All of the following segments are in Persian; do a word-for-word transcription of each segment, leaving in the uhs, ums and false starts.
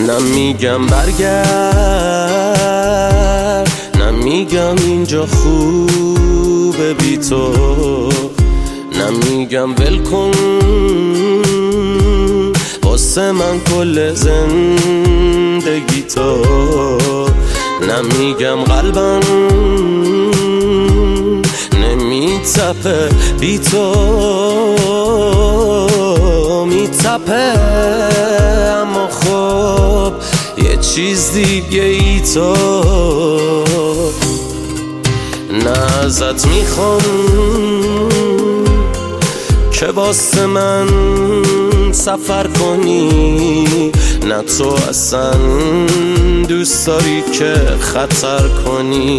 نمیگم برگرد، نمیگم اینجا خوبه بی تو، نمیگم ول کن واسه من کل زندگی تو، نمیگم قلبم نمیتپه بی تو، میتپه اما خب یه چیز دیگه ای تو. نه ازت میخوام که واسه من سفر کنی، نه تو اصلا دوست داری که خطر کنی،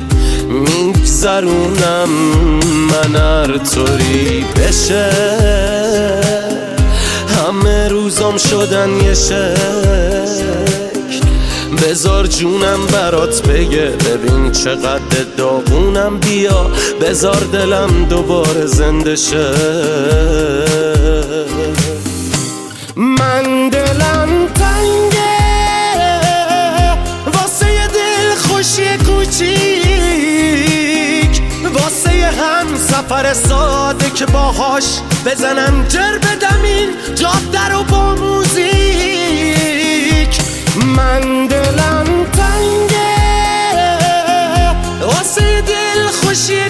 میگذرونم من هر طوری بشه، همه روزام شدن یه شکل، بذار جونم برات بگه ببین چقدر داغونم، بیا بذار دلم دوباره زنده شه. من دلم تنگه واسه یه دل خوشی کوچیک، واسه یه هم سفر ساده که باهاش بزنم جر بدم این جاده رو با موزیک. من دلم تنگه واسه یه دل خوشی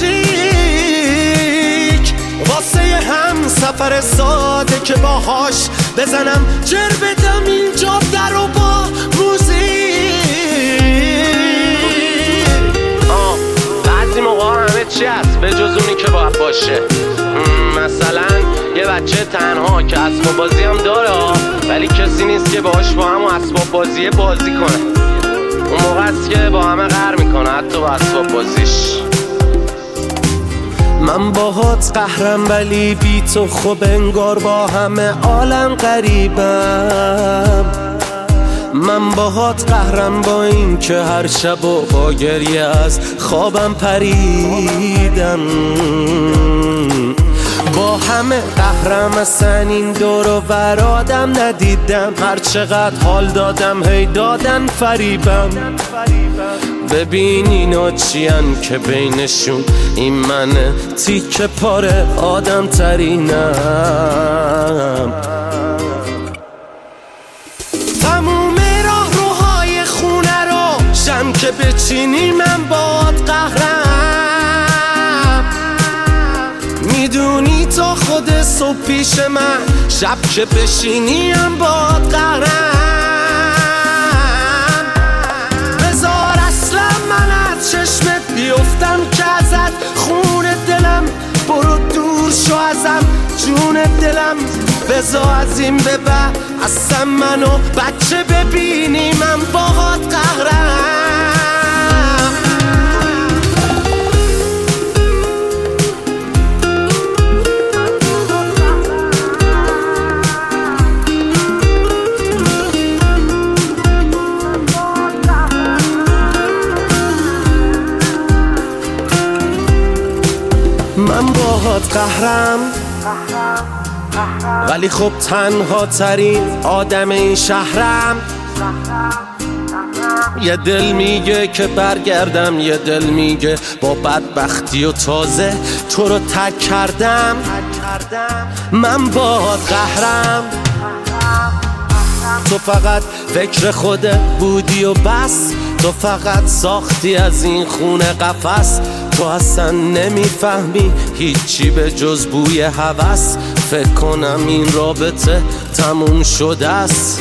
کوچیک، واسه یه هم سفر ساده که باهاش بزنم جر بدم این جاده رو با موزیک. آه بعضی موقع همه چی هست به جز اونی که باید باشه، مثلا یه بچه تنها که اسباب بازی هم داره ولی کسی نیست که باهاش با هم اسباب بازی بازی کنه، اون موقع است که با همه قهر میکنه حتی با اسباب بازیش. من باهات قهرم ولی بی تو خب انگار با همه عالم غریبم، من باهات قهرم با این که هر شب و با گریه از خوابم پریدم، با همه قهرم اصلا این دور و برادم ندیدم، هر چقدر حال دادم هی دادن فریبم. ببین اینا چیان که بینشون این منه تیکه پاره آدم ترینم. تموم راه روهای خونه رو شم که بچینی من باد قهرم، میدونی تا خود صبح پیش من شب که بشینی هم باد قهرم، بذار اصلا من از چشمت بیفتم که ازت خون دلم، برو دور شو ازم جون دلم، بذار از این به بعد اصلا منو بچه ببینی من باهات قهرم. من باهات قهرم ولی خب تنها ترین آدم این شهرم، یه دل میگه که برگردم، یه دل میگه با بدبختی و تازه تو رو ترک کردم. من باهات قهرم، تو فقط فکر خودت بودی و بس، تو فقط ساختی از این خونه قفس، تو اصلا نمیفهمی هیچی به جز بوی هوس، فکر کنم این رابطه تموم شده است.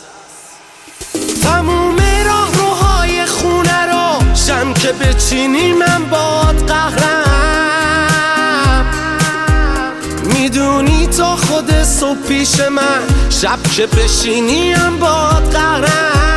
تموم راه روهای خونه رو شم که بچینی من باد قهرم، میدونی تا خود صبح پیش من شب که بشینی هم باد قهرم،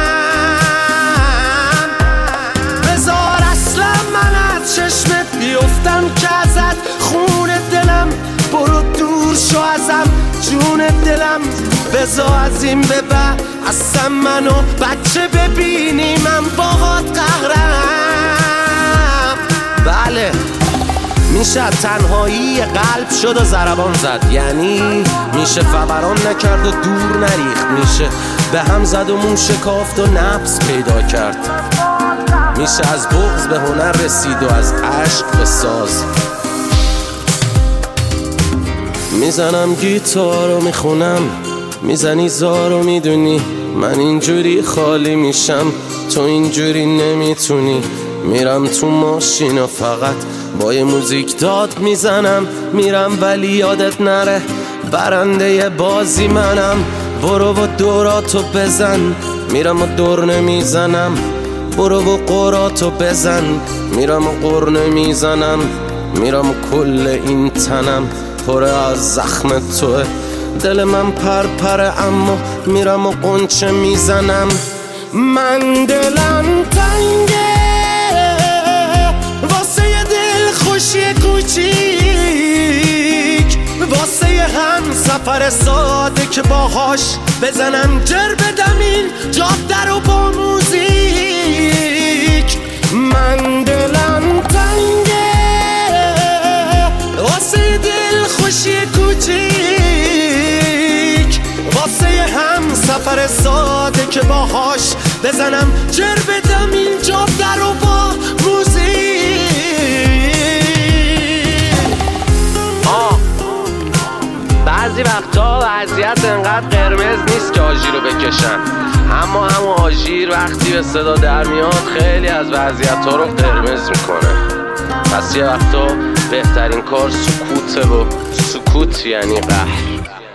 بذار اصلا من از چشمت بیفتم که ازت خون دلم، برو دور شو ازم جون دلم، بذار از این به بعد اصلا منو بچه ببینی من باهات قهرم. بله میشه تنهایی قلب شد و ضربان زد، یعنی میشه فوران نکرد و دور نریخت، میشه به هم زد و مون شکافت و نفس پیدا کرد، میشه از بغض به هنر رسید و از عشق به ساز. میزنم گیتار و میخونم، میزنی زار و میدونی من اینجوری خالی میشم، تو اینجوری نمیتونی. میرم تو ماشین و فقط با یه موزیک داد میزنم، میرم ولی یادت نره برنده بازی منم. برو و دوراتو بزن، میرم و دور نمیزنم، برو و قراتو بزن، میرم و قر نمیزنم، میرم و کل این تنم پره از زخم توه، دل من پرپره اما میرم و قنچه میزنم. من دلم تنگه واسه یه دل خوشی کوچیک، واسه یه هم سفر ساده که باهاش بزنم جر بدم این جاده رو با موزیک. من دلم تنگه واسه یه دل خوشی کوچیک، واسه یه هم سفر ساده که باهاش بزنم جر بدم این جاده رو با موزیک. آه بعضی وقتا وضعیت انقدر قرمز نیست که آژیر رو بکشن، اما همون آژیر وقتی به صدا در میاد خیلی از وضعیت ها رو قرمز میکنه. پس یه وقتا بهترین کار سکوته و سکوت یعنی قهر.